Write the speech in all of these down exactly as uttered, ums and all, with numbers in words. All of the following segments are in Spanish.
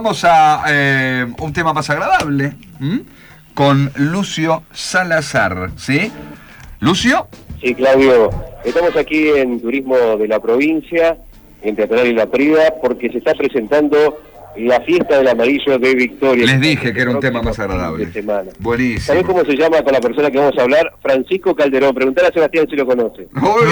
vamos a eh, un tema más agradable, ¿m? Con Lucio Salazar, ¿sí? ¿Lucio? Sí, Claudio, estamos aquí en Turismo de la Provincia, en Teatral y La Prida, porque se está presentando la Fiesta del Amarillo de Victoria. Les dije que era un tema más agradable. Buenísimo. ¿Sabés cómo se llama con la persona que vamos a hablar? Francisco Calderón. Preguntale a Sebastián si lo conoce.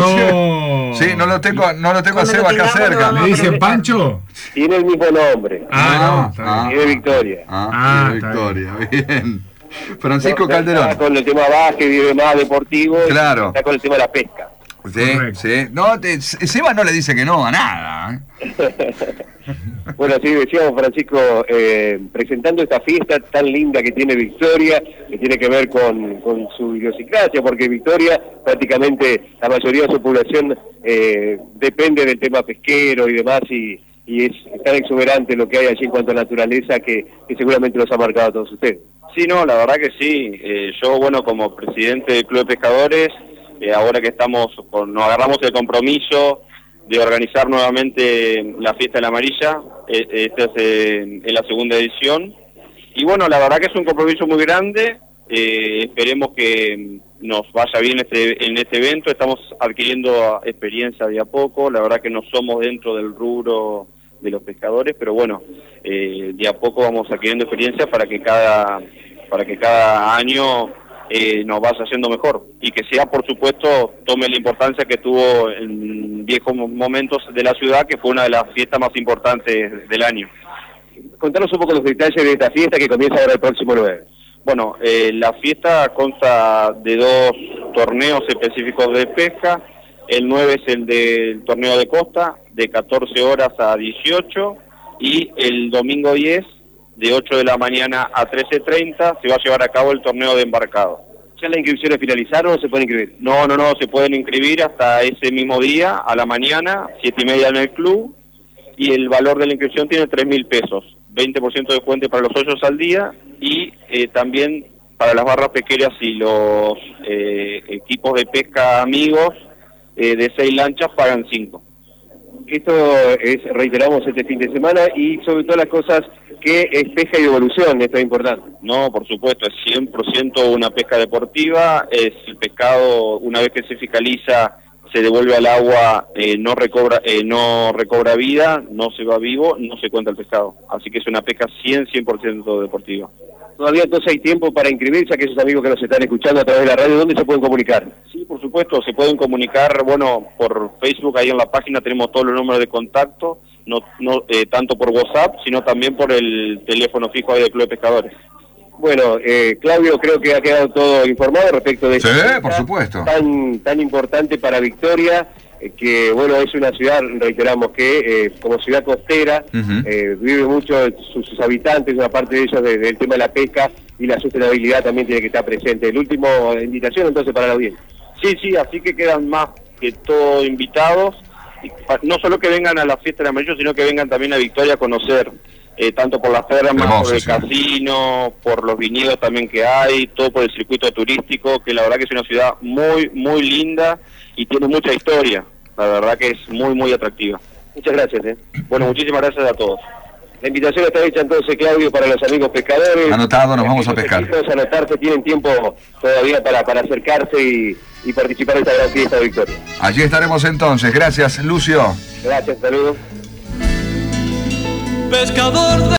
No. Sí, no lo tengo, no lo tengo a Seba acá cerca. ¿Me dicen Pancho? Tiene el mismo nombre. Ah, no. Ah, y de Victoria. Ah, Ah, de está Victoria, bien. Francisco No, Calderón. Está con el tema básquet, vive más deportivo. Claro. Y está con el tema de la pesca. Sí, Correcto. sí. No, te, Seba no le dice que no a nada. ¿eh? Bueno, sí, decíamos, Francisco, eh, presentando esta fiesta tan linda que tiene Victoria, que tiene que ver con, con su idiosincrasia, porque Victoria, prácticamente la mayoría de su población eh, depende del tema pesquero y demás, y, y es tan exuberante lo que hay allí en cuanto a naturaleza que, que seguramente los ha marcado a todos ustedes. Sí, no, la verdad que sí. Eh, yo, bueno, como presidente del Club de Pescadores, eh, ahora que estamos, con, nos agarramos el compromiso de organizar nuevamente la Fiesta de la Amarilla, eh, esta es eh, en la segunda edición, y bueno, la verdad que es un compromiso muy grande, eh, esperemos que nos vaya bien este, en este evento, estamos adquiriendo experiencia de a poco, la verdad que no somos dentro del rubro de los pescadores, pero bueno, eh, de a poco vamos adquiriendo experiencia para que cada, para que cada año Eh, nos vaya haciendo mejor y que sea, por supuesto, tome la importancia que tuvo en viejos momentos de la ciudad, que fue una de las fiestas más importantes del año. Contanos un poco los detalles de esta fiesta que comienza ahora el próximo nueve. Bueno, eh, la fiesta consta de dos torneos específicos de pesca. El nueve es el del torneo de costa, de catorce horas a dieciocho, y el domingo diez, de ocho de la mañana a trece treinta, se va a llevar a cabo el torneo de embarcado. ¿Ya las inscripciones finalizaron o se pueden inscribir? No, no, no, se pueden inscribir hasta ese mismo día, a la mañana, siete y media en el club, y el valor de la inscripción tiene tres mil pesos, veinte por ciento de descuento para los hoyos al día, y eh, también para las barras pesqueras y los eh, equipos de pesca amigos eh, de seis lanchas pagan cinco. Esto es, reiteramos, este fin de semana y sobre todas las cosas que es pesca y evolución, esto es importante. No, por supuesto, es cien por ciento una pesca deportiva, es el pescado, una vez que se fiscaliza, se devuelve al agua, eh, no recobra eh, no recobra vida, no se va vivo, no se cuenta el pescado. Así que es una pesca cien por ciento deportiva. Todavía entonces hay tiempo para inscribirse, a aquellos amigos que nos están escuchando a través de la radio, ¿dónde se pueden comunicar? Sí, por supuesto, se pueden comunicar, bueno, por Facebook, ahí en la página tenemos todos los números de contacto, no, no eh, tanto por WhatsApp, sino también por el teléfono fijo ahí del Club de Pescadores. Bueno, eh, Claudio, creo que ha quedado todo informado respecto de Sí, esta por supuesto. tan tan importante para Victoria, eh, que bueno, es una ciudad, reiteramos, que eh, como ciudad costera, Uh-huh. eh, vive mucho sus, sus habitantes, una parte de ellos de, del tema de la pesca y la sustentabilidad también tiene que estar presente. El último invitación entonces para la audiencia. Sí, sí, así que quedan más que todos invitados, y pa- no solo que vengan a la Fiesta de Amarillo, sino que vengan también a Victoria a conocer, eh, tanto por las termas, Hermoso, por el sí. casino, por los viñedos también que hay, todo por el circuito turístico, que la verdad que es una ciudad muy, muy linda y tiene mucha historia, la verdad que es muy, muy atractiva. Muchas gracias. Eh. Bueno, muchísimas gracias a todos. La invitación está hecha entonces, Claudio, para los amigos pescadores. Anotado, nos vamos a pescar. Aquellos anotarse, tienen tiempo todavía para, para acercarse y, y participar de esta gran fiesta de Victoria. Allí estaremos entonces. Gracias, Lucio. Gracias, saludos. Pescador de